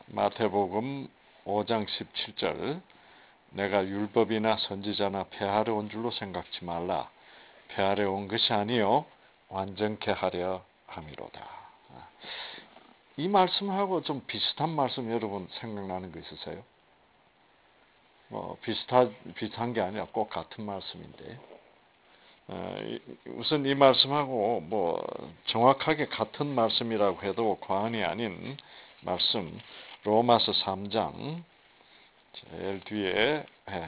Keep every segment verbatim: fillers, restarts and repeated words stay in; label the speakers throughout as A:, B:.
A: 마태복음 오 장 십칠 절 내가 율법이나 선지자나 폐하려 온 줄로 생각지 말라. 폐하려 온 것이 아니요 완전케 하려 함이로다. 이 말씀하고 좀 비슷한 말씀 여러분 생각나는 거 있으세요? 뭐 비슷하, 비슷한 게 아니라 꼭 같은 말씀인데 우선 이 말씀하고 뭐 정확하게 같은 말씀이라고 해도 과언이 아닌 말씀 로마서 삼 장 제일 뒤에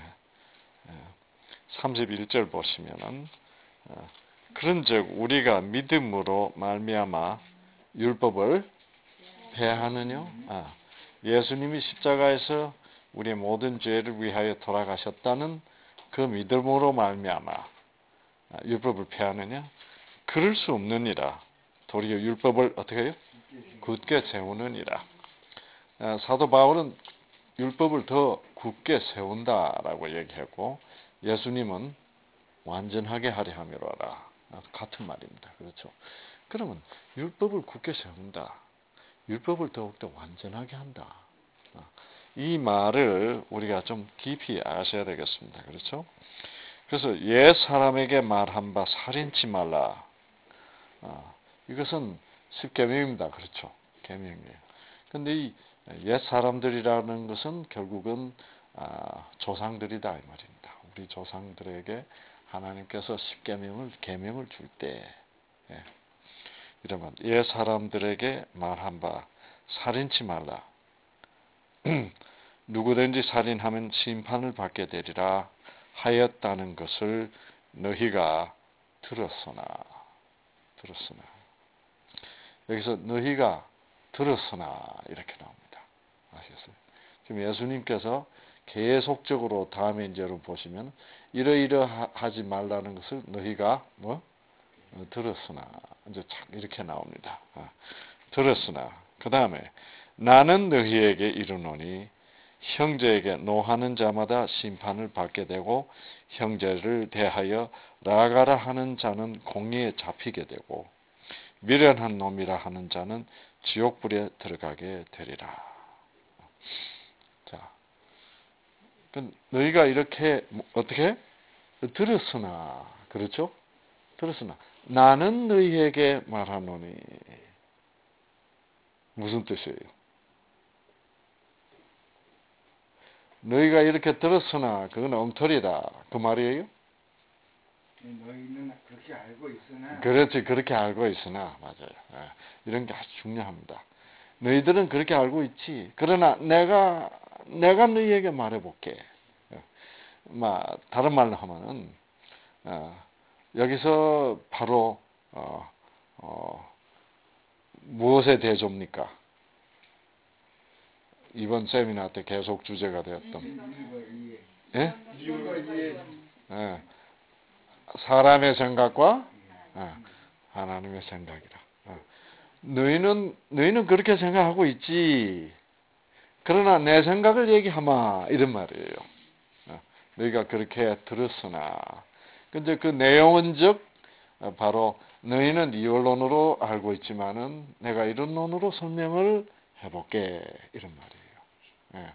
A: 삼십일 절 보시면은 그런즉 우리가 믿음으로 말미암아 율법을 폐하느뇨. 아, 예수님이 십자가에서 우리의 모든 죄를 위하여 돌아가셨다는 그 믿음으로 말미암아 율법을 폐하느냐? 그럴 수 없느니라. 도리어 율법을 어떻게 해요? 굳게 세우느니라. 사도 바울은 율법을 더 굳게 세운다라고 얘기하고 예수님은 완전하게 하려 함이로라. 같은 말입니다. 그렇죠? 그러면 율법을 굳게 세운다. 율법을 더욱더 완전하게 한다. 이 말을 우리가 좀 깊이 아셔야 되겠습니다. 그렇죠? 그래서 옛 사람에게 말한 바 살인치 말라. 이것은 십계명입니다. 그렇죠? 계명이에요. 근데 이 옛 사람들이라는 것은 결국은 조상들이다 이 말입니다. 우리 조상들에게 하나님께서 십계명을 계명을 줄 때 이러면 옛 사람들에게 말한 바 살인치 말라. 누구든지 살인하면 심판을 받게 되리라 하였다는 것을 너희가 들었으나 들었으나 여기서 너희가 들었으나 이렇게 나옵니다. 아시겠어요? 지금 예수님께서 계속적으로 다음에 이제로 보시면 이러이러하지 말라는 것을 너희가 뭐 들었으나 이제 이렇게 나옵니다. 들었으나 그 다음에 나는 너희에게 이르노니 형제에게 노하는 자마다 심판을 받게 되고 형제를 대하여 나아가라 하는 자는 공의에 잡히게 되고 미련한 놈이라 하는 자는 지옥불에 들어가게 되리라. 자, 너희가 이렇게 어떻게 들었으나 그렇죠? 들었으나 나는 너희에게 말하노니 무슨 뜻이에요? 너희가 이렇게 들었으나 그건 엉터리다 그 말이에요?
B: 너희는 그렇게 알고 있으나
A: 그렇지 그렇게 알고 있으나 맞아요. 이런 게 아주 중요합니다. 너희들은 그렇게 알고 있지. 그러나 내가 내가 너희에게 말해볼게. 막 다른 말로 하면은 어, 여기서 바로 어, 어, 무엇의 대조입니까? 이번 세미나 때 계속 주제가 되었던 예? 예. 사람의 생각과 예. 하나님의 생각이라. 예. 너희는 너희는 그렇게 생각하고 있지. 그러나 내 생각을 얘기하마 이런 말이에요. 예. 너희가 그렇게 들었으나 근데 그 내용은 즉 바로 너희는 이원론으로 알고 있지만은 내가 이런 논으로 설명을 해볼게 이런 말이에요.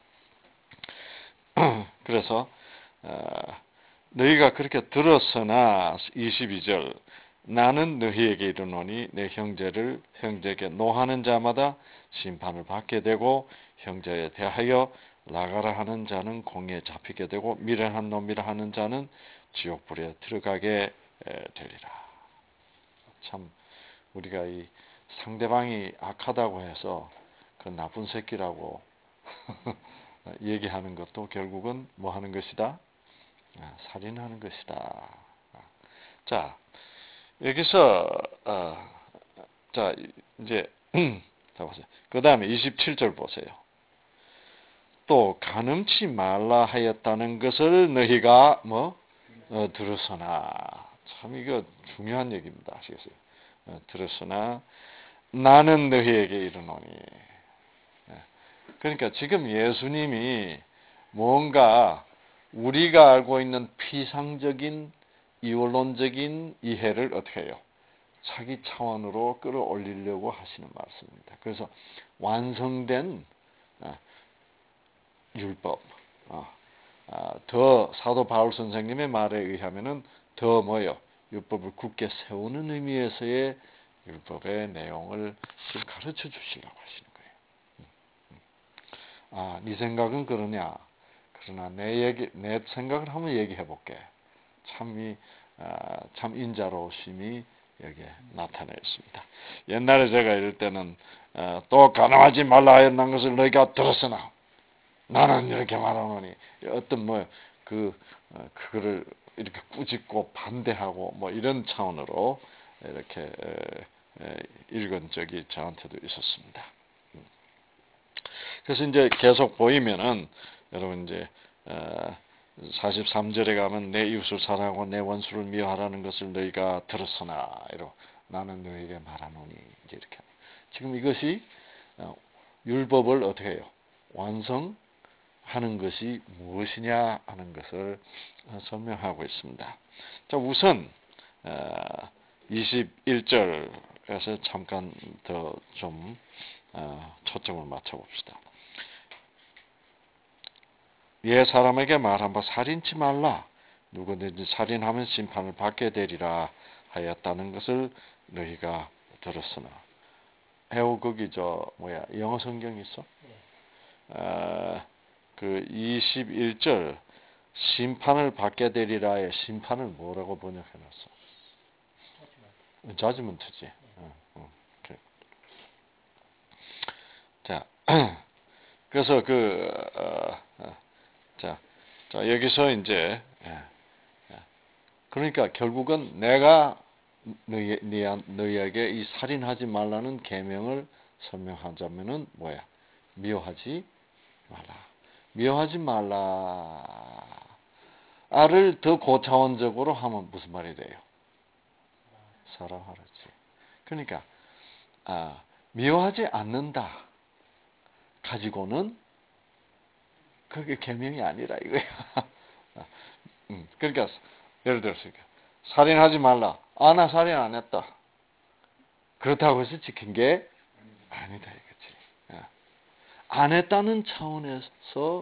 A: 예. 그래서 어, 너희가 그렇게 들었으나 이십이 절 나는 너희에게 이르노니 내 형제를 형제에게 노하는 자마다 심판을 받게 되고 형제에 대하여 나가라 하는 자는 공의에 잡히게 되고 미련한 놈이라 하는 자는 지옥불에 들어가게 되리라. 참 우리가 이 상대방이 악하다고 해서 그 나쁜 새끼라고 얘기하는 것도 결국은 뭐 하는 것이다? 살인하는 것이다. 자 여기서 어, 자 이제 자 보세요. 그 다음에 이십칠 절 보세요. 또 간음치 말라 하였다는 것을 너희가 뭐 어, 들었으나 참 이거 중요한 얘기입니다. 아시겠어요? 어, 들었으나 나는 너희에게 이르노니 그러니까 지금 예수님이 뭔가 우리가 알고 있는 피상적인 이원론적인 이해를 어떻게 해요? 자기 차원으로 끌어올리려고 하시는 말씀입니다. 그래서 완성된 어, 율법. 어, 아, 더 사도 바울 선생님의 말에 의하면은 더 뭐요? 율법을 굳게 세우는 의미에서의 율법의 내용을 지금 가르쳐 주시려고 하시는 거예요. 아, 네 생각은 그러냐? 그러나 내 얘기, 내 생각을 한번 얘기해 볼게. 참이 아, 참 인자로우심이 여기에 나타나 있습니다. 옛날에 제가 이럴 때는 어, 또 가늠하지 말라 하였는 것을 너희가 들었으나 나는 이렇게 말하노니 어떤 뭐그 어, 그거를 이렇게 꾸짖고 반대하고 뭐 이런 차원으로 이렇게 에, 에, 읽은 적이 저한테도 있었습니다. 그래서 이제 계속 보이면은 여러분 이제 어, 사십삼 절에 가면 내 이웃을 사랑하고 내 원수를 미워하라는 것을 너희가 들었으나 이러 나는 너희에게 말하노니 이제 이렇게 지금 이것이 어, 율법을 어떻게 해요? 완성하는 것이 무엇이냐 하는 것을 어, 설명하고 있습니다. 자, 우선 어, 이십일 절에서 잠깐 더 좀 어, 초점을 맞춰 봅시다. 옛 사람에게 말한 바 살인치 말라. 누구든지 살인하면 심판을 받게 되리라 하였다는 것을 너희가 들었으나. 해오 거기 저 뭐야 영어 성경 있어? 어, 그 이십일 절 심판을 받게 되리라의 심판을 뭐라고 번역해놨어? 자지먼트지. 어, 어, 그래. 자, 그래서 그 어, 어, 자, 자 여기서 이제 그러니까 결국은 내가 너희, 너희에게 이 살인하지 말라는 계명을 설명하자면은 뭐야? 미워하지 말라. 미워하지 말라를 더 고차원적으로 하면 무슨 말이 돼요? 사랑하라지. 그러니까 아, 미워하지 않는다 가지고는 그게 계명이 아니라 이거야. 음, 그러니까 예를 들어서 살인하지 말라. 아, 나 살인 안 했다. 그렇다고 해서 지킨 게 아니다 이거지. 안 했다는 차원에서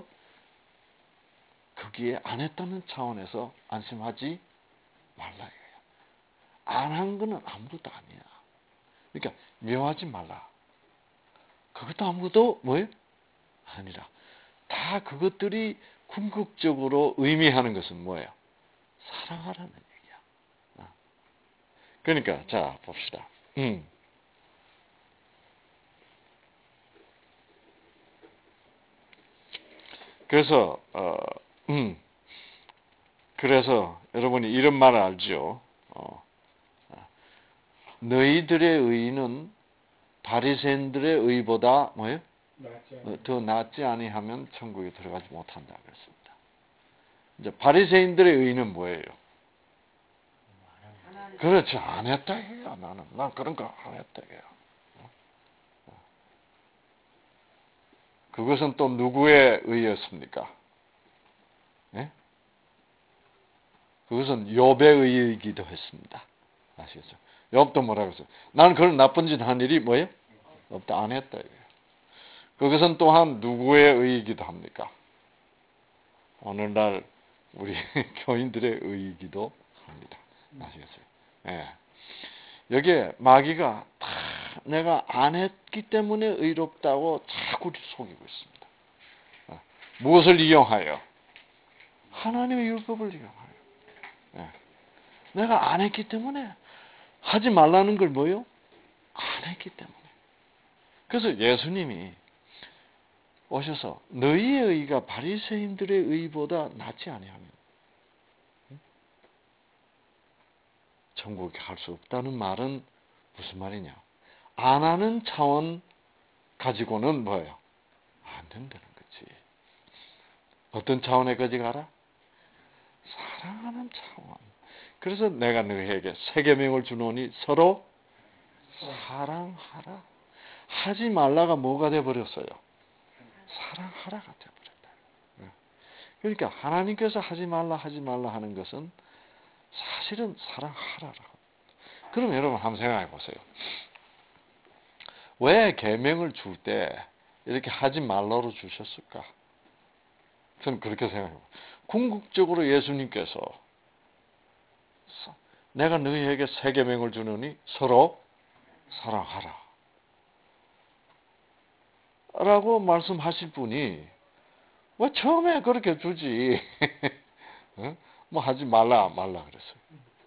A: 거기에 안 했다는 차원에서 안심하지 말라 이거야. 안 한 거는 아무것도 아니야. 그러니까 미워하지 말라. 그것도 아무것도 뭐예요? 아니라. 다 그것들이 궁극적으로 의미하는 것은 뭐예요? 사랑하라는 얘기야. 그러니까 자 봅시다. 음. 그래서 어, 음. 그래서 여러분이 이런 말을 알죠. 어, 너희들의 의는 바리새인들의 의보다 뭐예요? 어, 더 낫지 아니하면 천국에 들어가지 못한다 그랬습니다. 이제 바리새인들의 의는 뭐예요? 그렇죠. 안 했다 해요. 나는 난 그런 거 안 했다 해요. 그것은 또 누구의 의였습니까? 네? 그것은 욥의 의이기도 했습니다. 아시겠죠? 욥도 뭐라고 했어요? 나는 그런 나쁜 짓 한 일이 뭐예요? 없다 안 했다 이거예요. 그것은 또한 누구의 의이기도 합니까? 오늘날 우리 교인들의 의이기도 합니다. 아시겠어요? 예. 여기에 마귀가 다 내가 안 했기 때문에 의롭다고 자꾸 속이고 있습니다. 어. 무엇을 이용하여? 하나님의 율법을 이용하여. 예. 내가 안 했기 때문에 하지 말라는 걸 뭐요? 안 했기 때문에. 그래서 예수님이 오셔서 너희의 의가 바리새인들의 의보다 낫지 아니하면 천국에 갈 수 없다는 말은 무슨 말이냐? 안 하는 차원 가지고는 뭐예요? 안 된다는 거지. 어떤 차원에까지 가라? 사랑하는 차원. 그래서 내가 너희에게 세 계명을 주노니 서로 사랑하라. 하지 말라가 뭐가 돼 버렸어요? 사랑하라가 돼 버렸다. 그러니까 하나님께서 하지 말라 하지 말라 하는 것은 사실은 사랑하라라고. 그럼 여러분 한번 생각해 보세요. 왜 계명을 줄 때 이렇게 하지 말라로 주셨을까? 저는 그렇게 생각해요. 궁극적으로 예수님께서 내가 너희에게 새 계명을 주노니 서로 사랑하라 라고 말씀하실 분이 왜 처음에 그렇게 주지? 뭐 하지 말라 말라 그랬어요.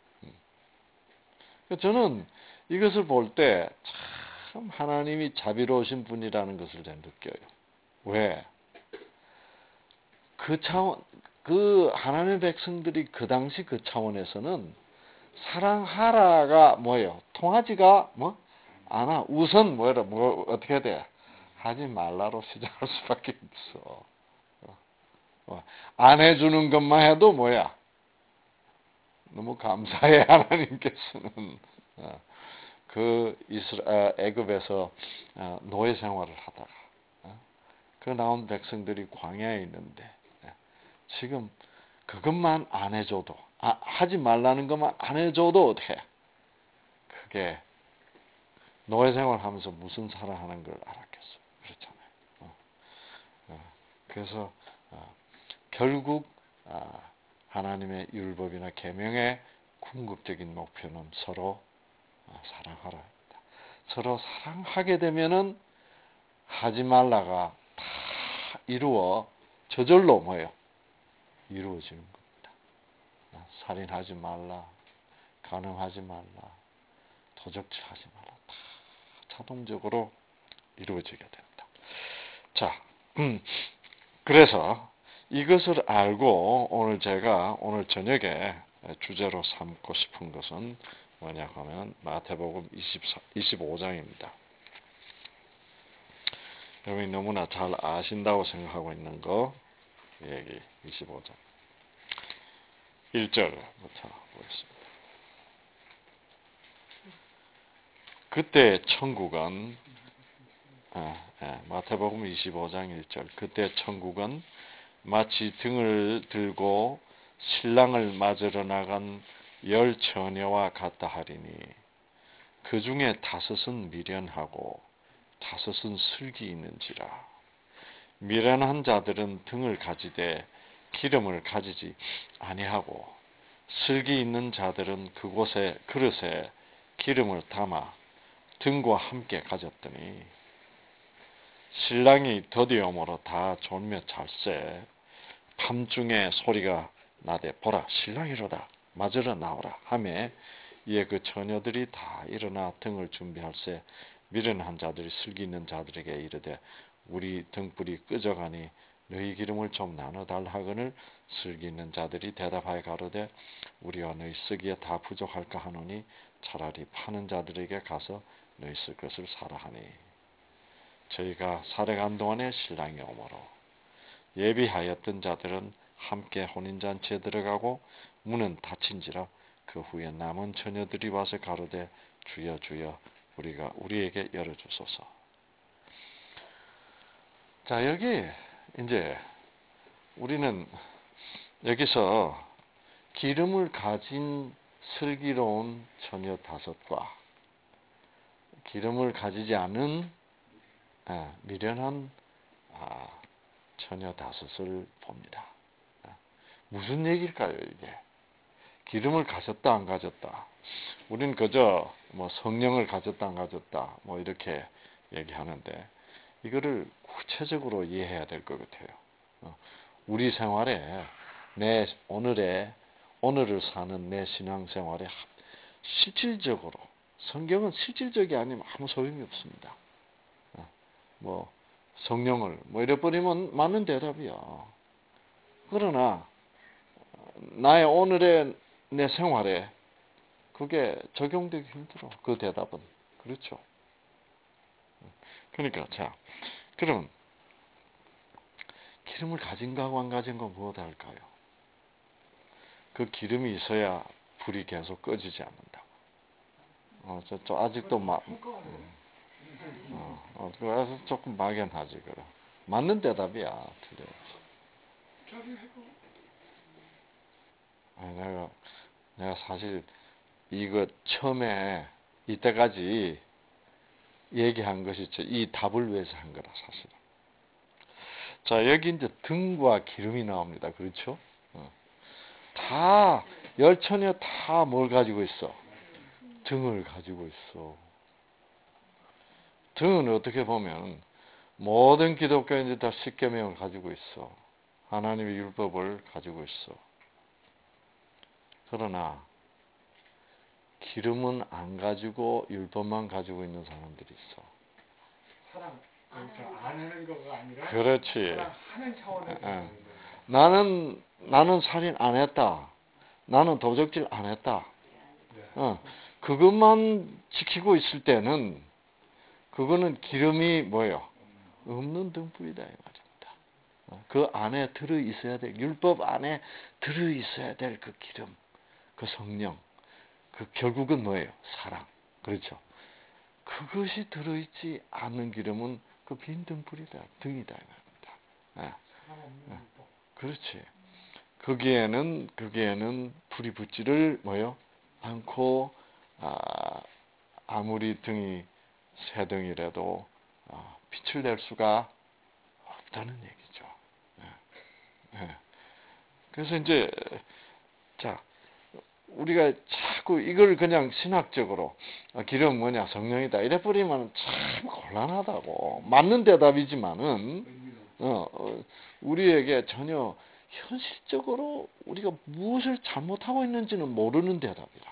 A: 저는 이것을 볼 때 참 하나님이 자비로우신 분이라는 것을 제가 느껴요. 왜? 그 차원, 그 하나님의 백성들이 그 당시 그 차원에서는 사랑하라가 뭐예요? 통하지가 뭐? 않아. 우선 뭐라, 뭐, 어떻게 돼? 하지 말라로 시작할 수밖에 없어. 어, 안 해주는 것만 해도 뭐야? 너무 감사해, 하나님께서는. 어, 그 이스라, 애굽에서 노예 생활을 하다가, 어, 그 나온 백성들이 광야에 있는데, 지금 그것만 안 해줘도, 아, 하지 말라는 것만 안 해줘도 어떻게? 그게 노예 생활하면서 무슨 사랑하는 걸 알았겠어. 그렇잖아요. 어, 어, 그래서 어, 결국 어, 하나님의 율법이나 계명의 궁극적인 목표는 서로 어, 사랑하라입니다. 서로 사랑하게 되면은 하지 말라가 다 이루어 저절로 뭐예요? 이루어지는 겁니다. 살인하지 말라, 간음하지 말라, 도적질하지 말라. 다 자동적으로 이루어지게 된다. 자, 음, 그래서 이것을 알고 오늘 제가 오늘 저녁에 주제로 삼고 싶은 것은 뭐냐 하면 마태복음 이십오 장입니다. 여러분이 너무나 잘 아신다고 생각하고 있는 거 얘기 이십오 장 일 절부터 보겠습니다. 그때 천국은 아, 아, 마태복음 이십오 장 일 절 그때 천국은 마치 등을 들고 신랑을 맞으러 나간 열 처녀와 같다 하리니 그 중에 다섯은 미련하고 다섯은 슬기 있는지라. 미련한 자들은 등을 가지되 기름을 가지지 아니하고 슬기 있는 자들은 그곳에 그릇에 기름을 담아 등과 함께 가졌더니 신랑이 더디어므로 다 졸며 잘세 밤중에 소리가 나되 보라 신랑이로다 맞으러 나오라 하매 이에 그 처녀들이 다 일어나 등을 준비할세 미련한 자들이 슬기 있는 자들에게 이르되 우리 등불이 끄져가니 너희 기름을 좀 나눠달라 하거늘 슬기 있는 자들이 대답하여 가로되 우리와 너희 쓰기에 다 부족할까 하노니 차라리 파는 자들에게 가서 너희 쓸 것을 사라 하니 저희가 살아간 동안에 신랑이 오므로 예비하였던 자들은 함께 혼인잔치에 들어가고 문은 닫힌지라 그 후에 남은 처녀들이 와서 가로되 주여 주여 우리가 우리에게 열어주소서. 자 여기 이제 우리는 여기서 기름을 가진 슬기로운 처녀 다섯과 기름을 가지지 않은 미련한 처녀 다섯을 봅니다. 무슨 얘기일까요 이게? 기름을 가졌다 안 가졌다. 우리는 그저 뭐 성령을 가졌다 안 가졌다 뭐 이렇게 얘기하는데 이거를 구체적으로 이해해야 될 것 같아요. 우리 생활에 내 오늘의 오늘을 사는 내 신앙생활에 실질적으로 성경은 실질적이 아니면 아무 소용이 없습니다. 뭐 성령을 뭐 이래 버리면 맞는 대답이야. 그러나 나의 오늘의 내 생활에 그게 적용되기 힘들어. 그 대답은. 그렇죠. 그러니까 자 그럼 기름을 가진 거하고 안 가진 거 무엇 할까요? 그 기름이 있어야 불이 계속 꺼지지 않는다고. 어, 저, 저 아직도 막 어, 어, 그래서 조금 막연하지 그래. 맞는 대답이야. 틀려. 아니, 내가 내가 사실 이거 처음에 이때까지 얘기한 것이 이 답을 위해서 한 거라 사실은. 자, 여기 이제 등과 기름이 나옵니다. 그렇죠? 어. 다 열천여 다 뭘 가지고 있어? 등을 가지고 있어. 등은 어떻게 보면 모든 기독교인들이 다 십계명을 가지고 있어. 하나님의 율법을 가지고 있어. 그러나 기름은 안 가지고 율법만 가지고 있는 사람들이 있어.
B: 사랑, 그러니까 안 하는 거가 아니라
A: 그렇지.
B: 사랑하는 차원에서
A: 예.
B: 하는 거예요.
A: 나는 나는 살인 안 했다. 나는 도적질 안 했다.
B: 네.
A: 어, 그것만 지키고 있을 때는 그거는 기름이 뭐예요? 없는 등불이다 이 말입니다. 어, 그 안에 들어 있어야 될 율법 안에 들어 있어야 될 그 기름, 그 성령, 그 결국은 뭐예요? 사랑. 그렇죠? 그것이 들어 있지 않는 기름은 그 빈 등불이다, 등이다 이 말입니다. 예. 예. 그렇지. 거기에는 거기에는 불이 붙지를 뭐요? 않고 아, 아무리 등이 새 등이라도 아, 빛을 낼 수가 없다는 얘기죠. 예. 예. 그래서 이제 자 우리가 자꾸 이걸 그냥 신학적으로 아, 기름 뭐냐 성령이다 이래 버리면 참 곤란하다고 맞는 대답이지만은 어, 어, 우리에게 전혀 현실적으로 우리가 무엇을 잘못하고 있는지는 모르는 대답이라.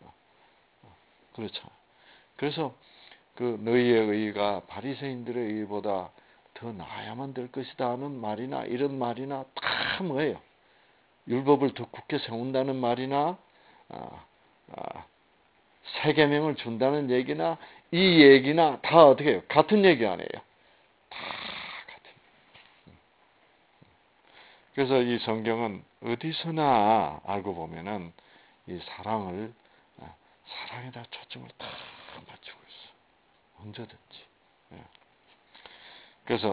A: 그렇죠. 그래서 그 너희의 의가 바리새인들의 의보다 더 나아야만 될 것이다 하는 말이나 이런 말이나 다 뭐예요? 율법을 더 굳게 세운다는 말이나 아, 아, 새 계명을 준다는 얘기나 이 얘기나 다 어떻게 해요? 같은 얘기 아니에요. 다 같은. 그래서 이 성경은 어디서나 알고 보면은 이 사랑을 사랑에다 초점을 다 맞추고 있어. 언제든지. 그래서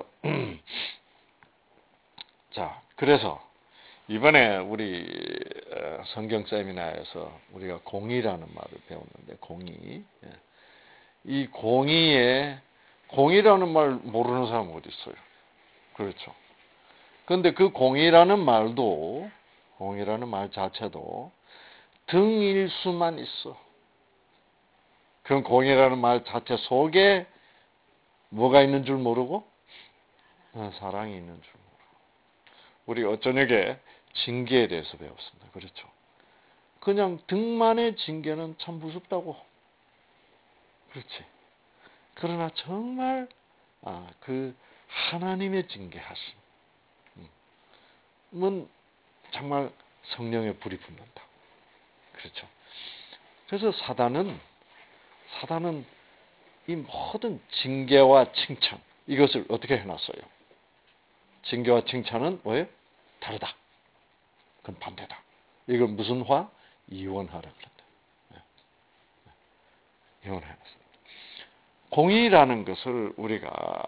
A: 자 그래서 이번에 우리 성경 세미나에서 우리가 공의라는 말을 배웠는데 공의 이 공의에 공의라는 말 모르는 사람 어디 있어요? 그렇죠. 그런데 그 공의라는 말도 공의라는 말 자체도 등일 수만 있어. 그럼 공의라는 말 자체 속에 뭐가 있는 줄 모르고 어, 사랑이 있는 줄 모르고 우리 어저녁에 징계에 대해서 배웠습니다. 그렇죠. 그냥 등만의 징계는 참 무섭다고. 그렇지. 그러나 정말 아, 그 하나님의 징계하심은 정말 성령의 불이 붙는다. 그렇죠. 그래서 사단은 사단은 이 모든 징계와 칭찬 이것을 어떻게 해놨어요? 징계와 칭찬은 뭐예요? 다르다. 그건 반대다. 이걸 무슨 화? 이원화라 그런다. 이원화했습니다. 공의라는 것을 우리가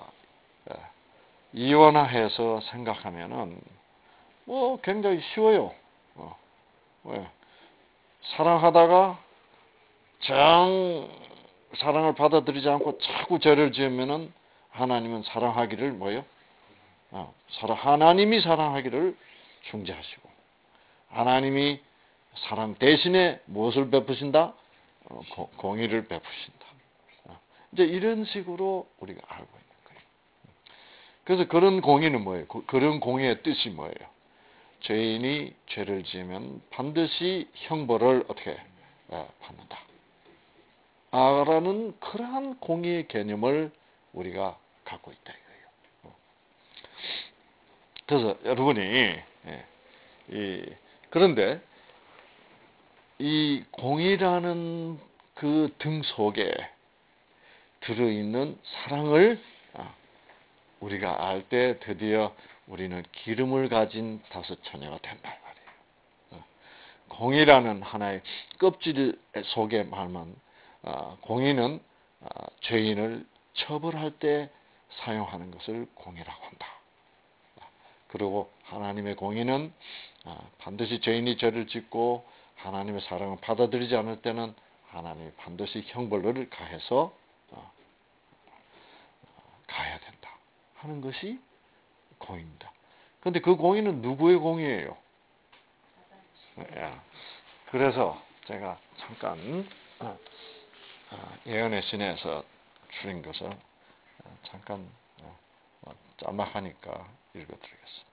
A: 이원화해서 생각하면은 뭐 굉장히 쉬워요. 어, 왜? 사랑하다가 정 사랑을 받아들이지 않고 자꾸 죄를 지으면은 하나님은 사랑하기를 뭐요? 어, 사랑 하나님이 사랑하기를 중재하시고 하나님이 사랑 대신에 무엇을 베푸신다? 어, 고, 공의를 베푸신다. 어, 이제 이런 식으로 우리가 알고 있는 거예요. 그래서 그런 공의는 뭐예요? 그런 공의의 뜻이 뭐예요? 죄인이 죄를 지으면 반드시 형벌을 어떻게 받는다. 라는 그러한 공의의 개념을 우리가 갖고 있다 이거예요. 그래서 여러분이 예, 이, 그런데 이 공의라는 그 등 속에 들어있는 사랑을 우리가 알 때 드디어 우리는 기름을 가진 다섯 처녀가 된다 말이에요. 공의라는 하나의 껍질 속에 말만 공의는 죄인을 처벌할 때 사용하는 것을 공의라고 한다. 그리고 하나님의 공의는 반드시 죄인이 죄를 짓고 하나님의 사랑을 받아들이지 않을 때는 하나님이 반드시 형벌을 가해서 가야 된다 하는 것이 공의입니다. 근데 그 공의는 누구의 공의예요? 예. 그래서 제가 잠깐 어, 어, 예언의 신에서 줄인 것을 어, 잠깐 어, 어, 짤막하니까 읽어드리겠습니다.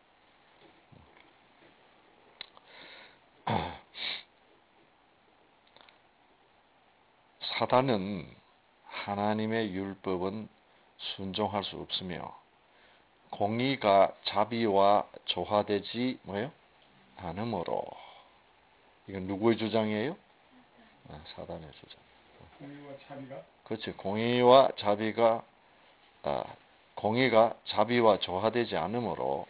A: 사단은 하나님의 율법은 순종할 수 없으며 공의가 자비와 조화되지 뭐요? 않으므로. 이건 누구의 주장이에요? 아, 사단의 주장.
B: 공의와 자비가
A: 그렇지. 공의와 자비가 아, 공의가 자비와 조화되지 않으므로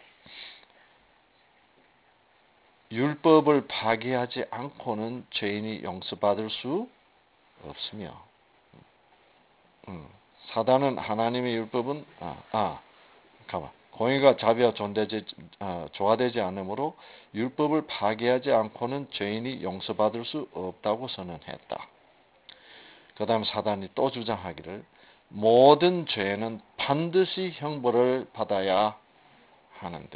A: 율법을 파기하지 않고는 죄인이 용서받을 수 없으며 음, 사단은 하나님의 율법은 아, 아 가만 공의가 자비와 존재지, 아, 조화되지 않으므로 율법을 파기하지 않고는 죄인이 용서받을 수 없다고 선언했다. 그 다음 사단이 또 주장하기를 모든 죄는 반드시 형벌을 받아야 하는데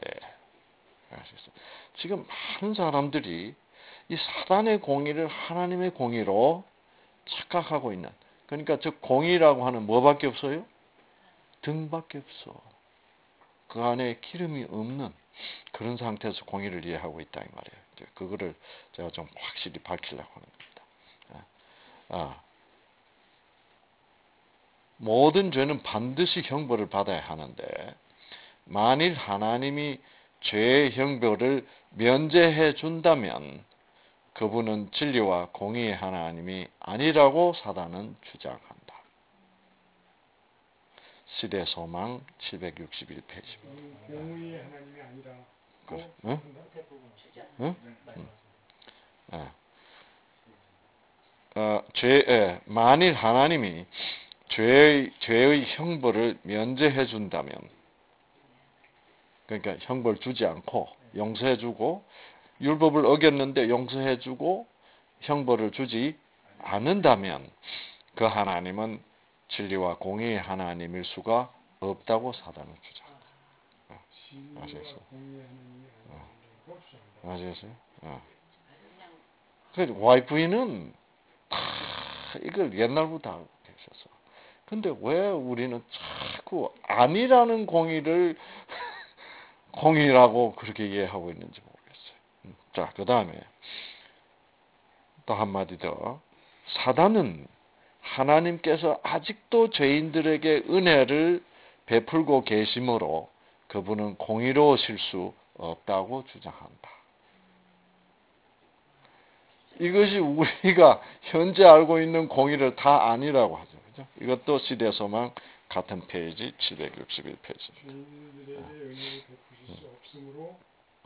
A: 지금 많은 사람들이 이 사단의 공의를 하나님의 공의로 착각하고 있는 그러니까 저 공의라고 하는 뭐밖에 없어요? 등밖에 없어. 그 안에 기름이 없는 그런 상태에서 공의를 이해하고 있다 이 말이에요. 그거를 제가 좀 확실히 밝히려고 하는 겁니다. 아, 모든 죄는 반드시 형벌을 받아야 하는데 만일 하나님이 죄의 형벌을 면제해 준다면 그분은 진리와 공의의 하나님이 아니라고 사단은 주장한다. 시대 소망 칠백육십일 페이지입니다.
B: 공의의 하나님이 아니라
A: 그래. 응? 응? 응. 예. 어, 죄, 예. 만일 하나님이 죄의, 죄의 형벌을 면제해 준다면 그러니까 형벌 주지 않고 용서해 주고 율법을 어겼는데 용서해 주고 형벌을 주지 않는다면 그 하나님은 진리와 공의의 하나님일 수가 없다고 사단은 주장한다. 아시겠어요? 아시겠어요? 어. 그 와이프는 다 이걸 옛날부터 알고 계셨어. 근데 왜 우리는 자꾸 아니라는 공의를 공의라고 그렇게 이해하고 있는지 모르겠어요. 자, 그 다음에 또 한마디 더. 사단은 하나님께서 아직도 죄인들에게 은혜를 베풀고 계심으로 그분은 공의로우실 수 없다고 주장한다. 이것이 우리가 현재 알고 있는 공의를 다 아니라고 하죠. 그죠? 이것도 시대소망 같은 페이지 칠백육십일 페이지입니다.
B: 죄인들에게 은혜를 베푸실 수 없으므로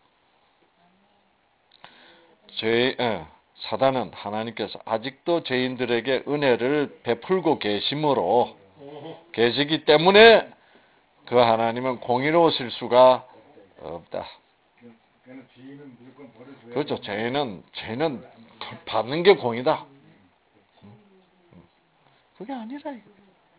A: 죄, 예, 사단은 하나님께서 아직도 죄인들에게 은혜를 베풀고 계심으로 계시기 때문에 그 하나님은 공의로우실 수가 없다. 그렇죠. 죄는 죄는 받는 게 공이다. 그게 아니라 이거.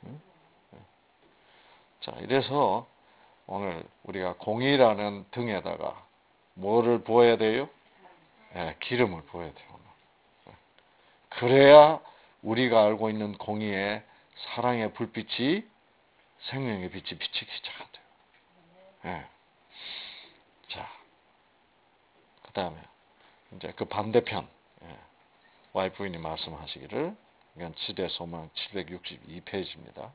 A: 자, 이래서 오늘 우리가 공의라는 등에다가 뭐를 부어야 돼요? 네, 기름을 부어야 돼요. 그래야 우리가 알고 있는 공의의 사랑의 불빛이 생명의 빛이 비치기 시작한대요. 네. 자, 그 다음에 이제 그 반대편 예, 와이프인이 말씀하시기를 이건 시대 소망 칠백육십이 페이지입니다.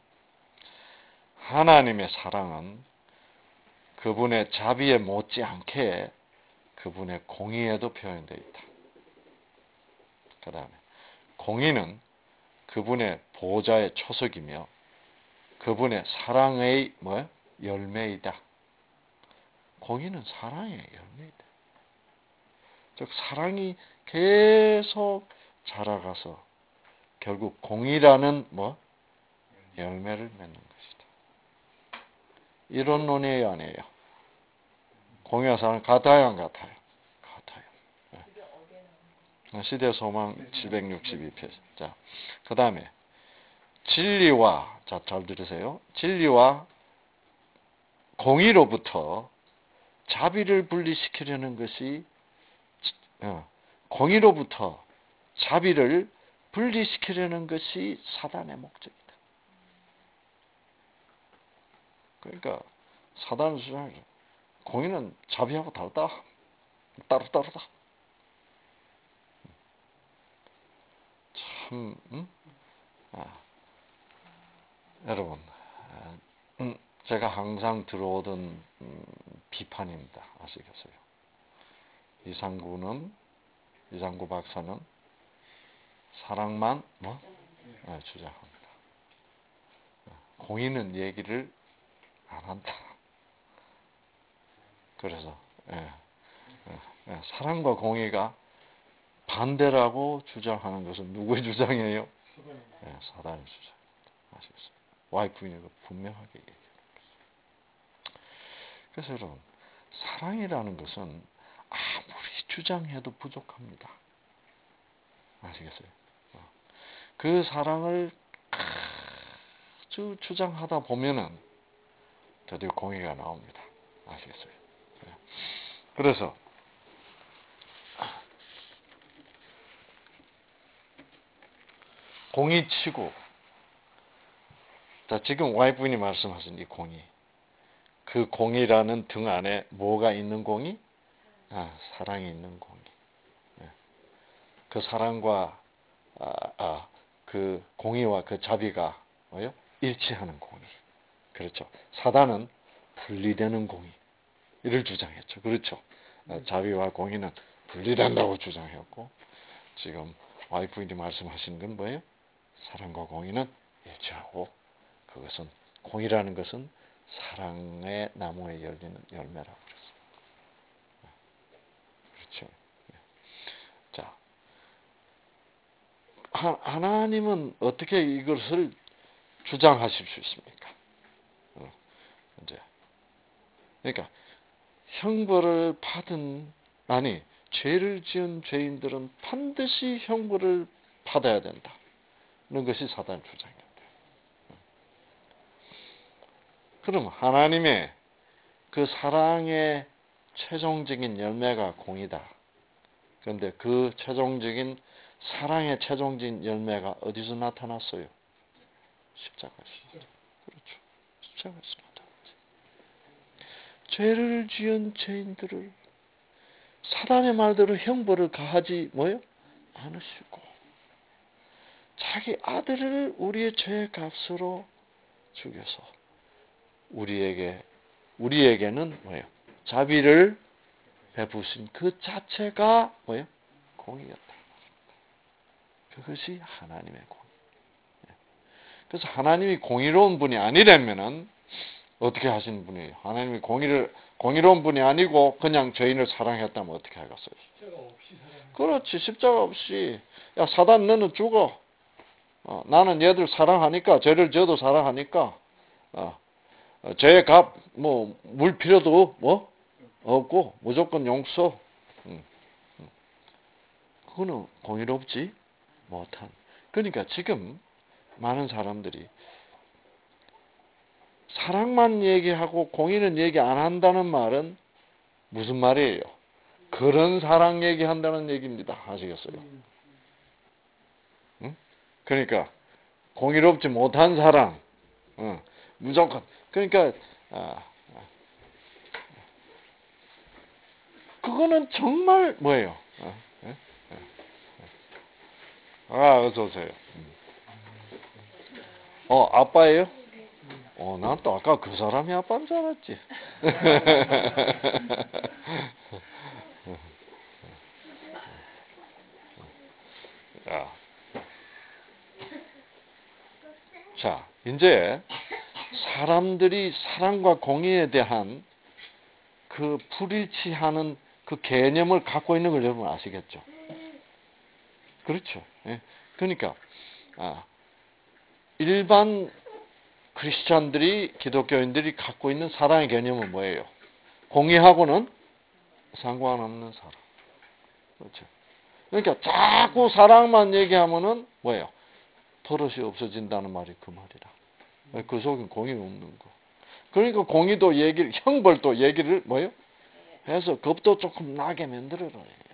A: 하나님의 사랑은 그분의 자비에 못지않게 그분의 공의에도 표현되어 있다. 그 다음에 공의는 그분의 보좌의 초석이며 그분의 사랑의 뭐 열매이다. 공의는 사랑의 열매이다. 즉 사랑이 계속 자라가서 결국 공의라는 뭐 열매를 맺는 것이다. 이론론이에요, 아니에요? 공의와 사랑 같아요, 안 같아요? 같아요. 네. 시대 소망 칠백육십이 페이지. 자, 그 다음에 진리와 자, 잘 들으세요. 진리와 공의로부터 자비를 분리시키려는 것이 어, 공의로부터 자비를 분리시키려는 것이 사단의 목적이다. 그러니까 사단은 주장하죠. 공의는 자비하고 다르다. 따로따로다. 참, 음? 아, 여러분, 아, 음, 제가 항상 들어오던 음, 비판입니다. 아시겠어요? 이상구는 이상구 박사는 사랑만 뭐 네, 주장합니다. 공의는 얘기를 안 한다. 그래서 예, 예, 예, 사랑과 공의가 반대라고 주장하는 것은 누구의 주장이에요? 예, 사단의 주장. 아시겠어요? 와이프니까 분명하게 얘기해요. 그래서 여러분, 사랑이라는 것은 아무리 주장해도 부족합니다. 아시겠어요? 그 사랑을 아주 주장하다 보면은 드디어 공의가 나옵니다. 아시겠어요? 그래서 공의치고, 자, 지금 와이프님이 말씀하신 이 공의, 그 공의라는 등 안에 뭐가 있는 공의? 아, 사랑이 있는 공의. 그 사랑과 아, 아, 그 공의와 그 자비가 뭐요? 일치하는 공의. 그렇죠. 사단은 분리되는 공의. 이를 주장했죠. 그렇죠. 자비와 공의는 분리된다고 주장했고, 지금 와이프님이 말씀하시는 건 뭐예요? 사랑과 공의는 일치하고, 그것은 공의라는 것은 사랑의 나무에 열리는 열매라고 그랬어요. 그렇죠. 자, 하나님은 어떻게 이것을 주장하실 수 있습니까? 이제 그러니까 형벌을 받은 아니 죄를 지은 죄인들은 반드시 형벌을 받아야 된다는 것이 사단 주장입니다. 그럼 하나님의 그 사랑의 최종적인 열매가 공이다. 그런데 그 최종적인 사랑의 최종적인 열매가 어디서 나타났어요? 십자가에서. 그렇죠. 십자가에서 나타났지. 죄를 지은 죄인들을 사단의 말대로 형벌을 가하지 뭐요? 않으시고 자기 아들을 우리의 죄의 값으로 죽여서 우리에게 우리에게는 뭐예요? 자비를 베푸신 그 자체가 뭐예요? 공의였다. 그것이 하나님의 공의. 그래서 하나님이 공의로운 분이 아니라면은 어떻게 하시는 분이에요? 하나님이 공의를 공의로운 분이 아니고 그냥 죄인을 사랑했다면 어떻게 하겠어요?
B: 십자가 없이 사랑.
A: 그렇지. 십자가 없이 야 사단 너는 죽어. 어, 나는 얘들 사랑하니까 죄를 지어도 사랑하니까 어, 죄의 값 뭐 물 필요도 뭐 없고 무조건 용서. 음, 음. 그거는 공의롭지 못한. 그러니까 지금 많은 사람들이 사랑만 얘기하고 공의는 얘기 안 한다는 말은 무슨 말이에요? 그런 사랑 얘기한다는 얘기입니다. 아시겠어요? 응? 그러니까 공의롭지 못한 사랑, 응. 무조건. 그러니까 아, 그거는 정말 뭐예요? 어? 예? 아, 어서 오세요. 어, 아빠예요? 어, 난 또 아까 그 사람이 아빠인 줄 알았지. 자, 자, 이제 사람들이 사랑과 공의에 대한 그 불일치하는 그 개념을 갖고 있는 걸 여러분 아시겠죠? 그렇죠. 예. 그러니까 아, 일반 크리스찬들이 기독교인들이 갖고 있는 사랑의 개념은 뭐예요? 공의하고는 상관없는 사랑. 그렇죠. 그러니까 자꾸 사랑만 얘기하면은 뭐예요? 버릇이 없어진다는 말이 그 말이라. 그 속엔 공의가 없는 거. 그러니까 공의도 얘기를, 형벌도 얘기를 뭐요? 해서 겁도 조금 나게 만들어라.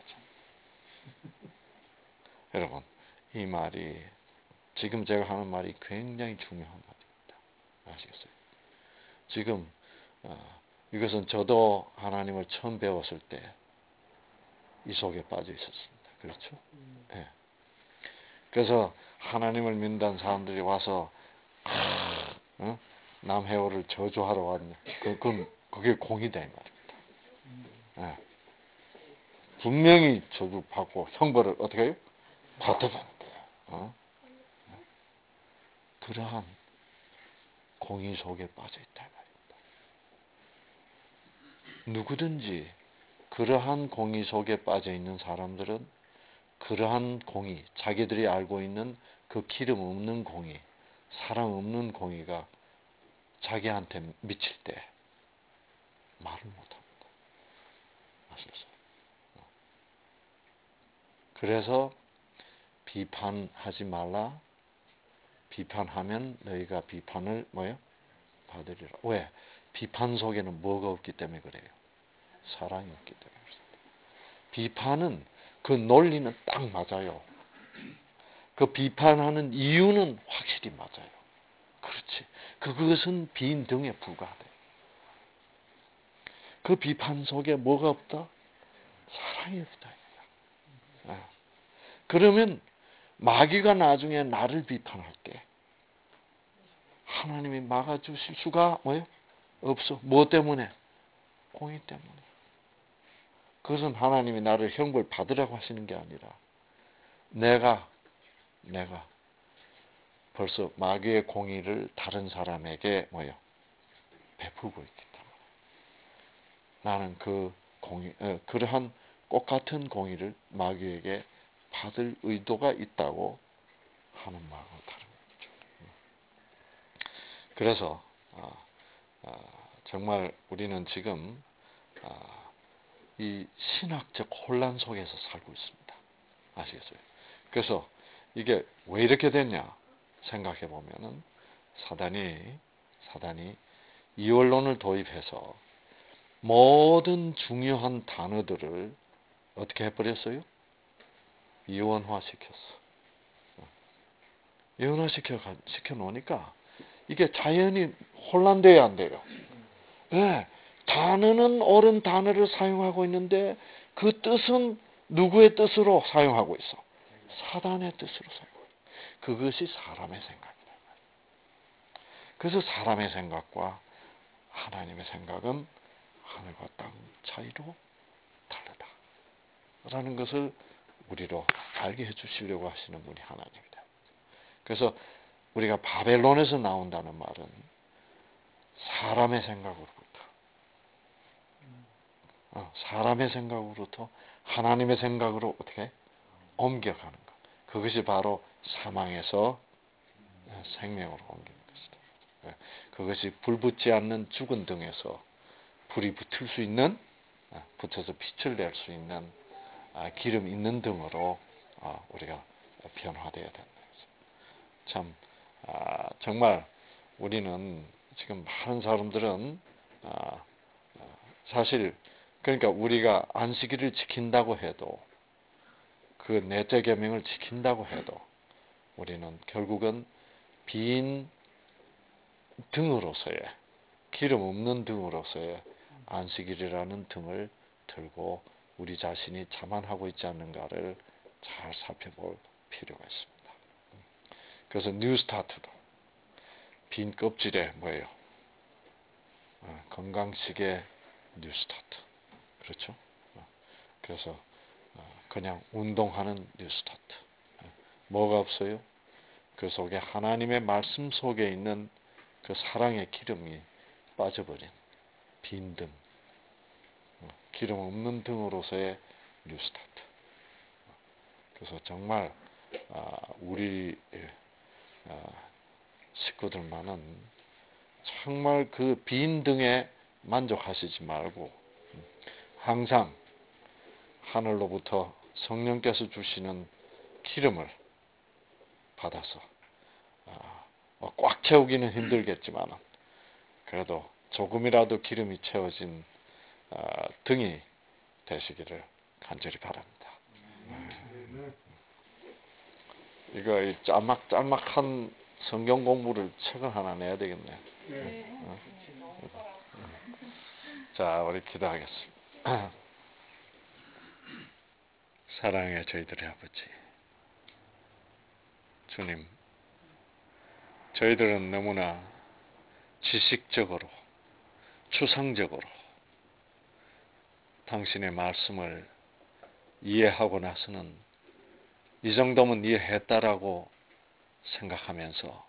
A: 여러분, 이 말이, 지금 제가 하는 말이 굉장히 중요한 말입니다. 아시겠어요? 지금 어, 이것은 저도 하나님을 처음 배웠을 때 이 속에 빠져 있었습니다. 그렇죠? 네. 그래서 하나님을 믿는 사람들이 와서 어? 남해오를 저주하러 왔냐? 그, 그, 그게 공이다 이 말입니다. 네. 분명히 저주받고 형벌을 어떻게 해요? 받아봤는데 어? 그러한 공의 속에 빠져 있다 이 말입니다. 누구든지 그러한 공의 속에 빠져 있는 사람들은 그러한 공의, 자기들이 알고 있는 그 기름 없는 공의, 사랑 없는 공의가 자기한테 미칠 때 말을 못합니다. 아시겠어요? 그래서 비판하지 말라. 비판하면 너희가 비판을 뭐요? 받으리라. 왜? 비판 속에는 뭐가 없기 때문에 그래요? 사랑이 없기 때문에 그렇습니다. 비판은 그 논리는 딱 맞아요. 그 비판하는 이유는 확실히 맞아요. 그렇지. 그것은 빈등에 불과하대. 그 비판 속에 뭐가 없다? 사랑이 없다. 그러면 마귀가 나중에 나를 비판할 때 하나님이 막아주실 수가 뭐예요? 없어. 뭐 때문에? 공의 때문에. 그것은 하나님이 나를 형벌 받으라고 하시는 게 아니라 내가 내가 벌써 마귀의 공의를 다른 사람에게 뭐요? 베풀고 있기 때문에 나는 그 공의, 어, 그러한 똑같은 공의를 마귀에게 받을 의도가 있다고 하는 말과 다른 거죠. 그래서 어, 어, 정말 우리는 지금 어, 이 신학적 혼란 속에서 살고 있습니다. 아시겠어요? 그래서 이게 왜 이렇게 됐냐 생각해 보면은 사단이 사단이 이원론을 도입해서 모든 중요한 단어들을 어떻게 해버렸어요? 이원화시켰어. 이원화시켜 시켜 놓으니까 이게 자연히 혼란돼야 안 돼요. 네, 단어는 옳은 단어를 사용하고 있는데 그 뜻은 누구의 뜻으로 사용하고 있어? 사단의 뜻으로 사용하고 있어. 그것이 사람의 생각이다. 그래서 사람의 생각과 하나님의 생각은 하늘과 땅 차이로 다르다. 라는 것을 우리로 알게 해주시려고 하시는 분이 하나님이다. 그래서 우리가 바벨론에서 나온다는 말은 사람의 생각으로부터 어, 사람의 생각으로부터 하나님의 생각으로 어떻게 옮겨가는 것. 그것이 바로 사망에서 생명으로 옮기는 것이다. 그것이 불 붙지 않는 죽은 등에서 불이 붙을 수 있는 붙어서 빛을 낼 수 있는 기름 있는 등으로 우리가 변화되어야 된다. 참 정말 우리는 지금 많은 사람들은 사실 그러니까 우리가 안식일을 지킨다고 해도 그 넷째 계명을 지킨다고 해도 우리는 결국은 빈 등으로서의 기름 없는 등으로서의 안식일이라는 등을 들고 우리 자신이 자만하고 있지 않는가를 잘 살펴볼 필요가 있습니다. 그래서 뉴스타트도 빈 껍질에 뭐예요? 건강식의 뉴스타트. 그렇죠? 그래서 그냥 운동하는 뉴스타트. 뭐가 없어요? 그 속에 하나님의 말씀 속에 있는 그 사랑의 기름이 빠져버린 빈 등, 기름 없는 등으로서의 뉴스타트. 그래서 정말 우리 식구들만은 정말 그 빈 등에 만족하시지 말고 항상 하늘로부터 성령께서 주시는 기름을 받아서 꽉 채우기는 힘들겠지만 그래도 조금이라도 기름이 채워진 어, 등이 되시기를 간절히 바랍니다. 이거 이 짤막짤막한 성경 공부를 책을 하나 내야 되겠네. 어? 자, 우리 기도하겠습니다. 사랑의 저희들의 아버지, 주님, 저희들은 너무나 지식적으로, 추상적으로 당신의 말씀을 이해하고 나서는 이 정도면 이해했다라고 생각하면서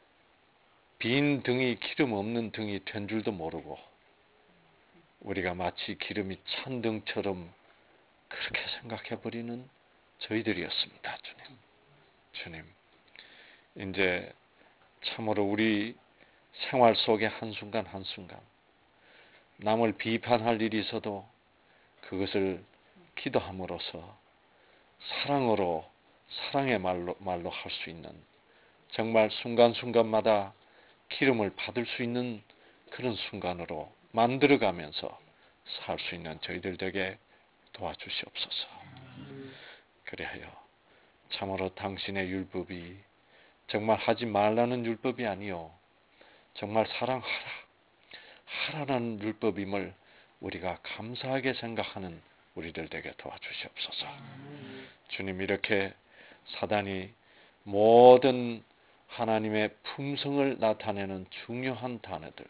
A: 빈 등이 기름 없는 등이 된 줄도 모르고 우리가 마치 기름이 찬 등처럼 그렇게 생각해버리는 저희들이었습니다. 주님, 주님, 이제 참으로 우리 생활 속의 한순간 한순간 남을 비판할 일이 있어도 그것을 기도함으로써 사랑으로 사랑의 말로 말로 할 수 있는 정말 순간순간마다 기름을 받을 수 있는 그런 순간으로 만들어가면서 살 수 있는 저희들 되게 도와주시옵소서. 그리하여 참으로 당신의 율법이 정말 하지 말라는 율법이 아니요 정말 사랑하라 하라는 율법임을 우리가 감사하게 생각하는 우리들 되게 도와주시옵소서. 주님, 이렇게 사단이 모든 하나님의 품성을 나타내는 중요한 단어들,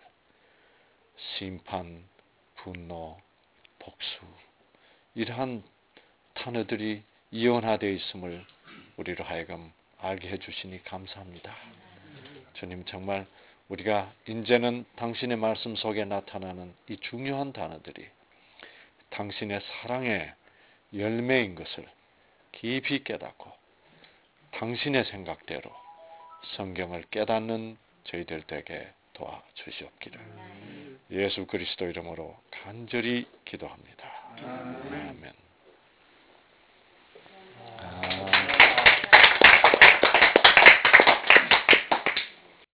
A: 심판, 분노, 복수, 이러한 단어들이 이원화되어 있음을 우리로 하여금 알게 해주시니 감사합니다. 주님, 정말 우리가 이제는 당신의 말씀 속에 나타나는 이 중요한 단어들이 당신의 사랑의 열매인 것을 깊이 깨닫고 당신의 생각대로 성경을 깨닫는 저희들 되게 도와주시옵기를 예수 그리스도 이름으로 간절히 기도합니다. 아멘.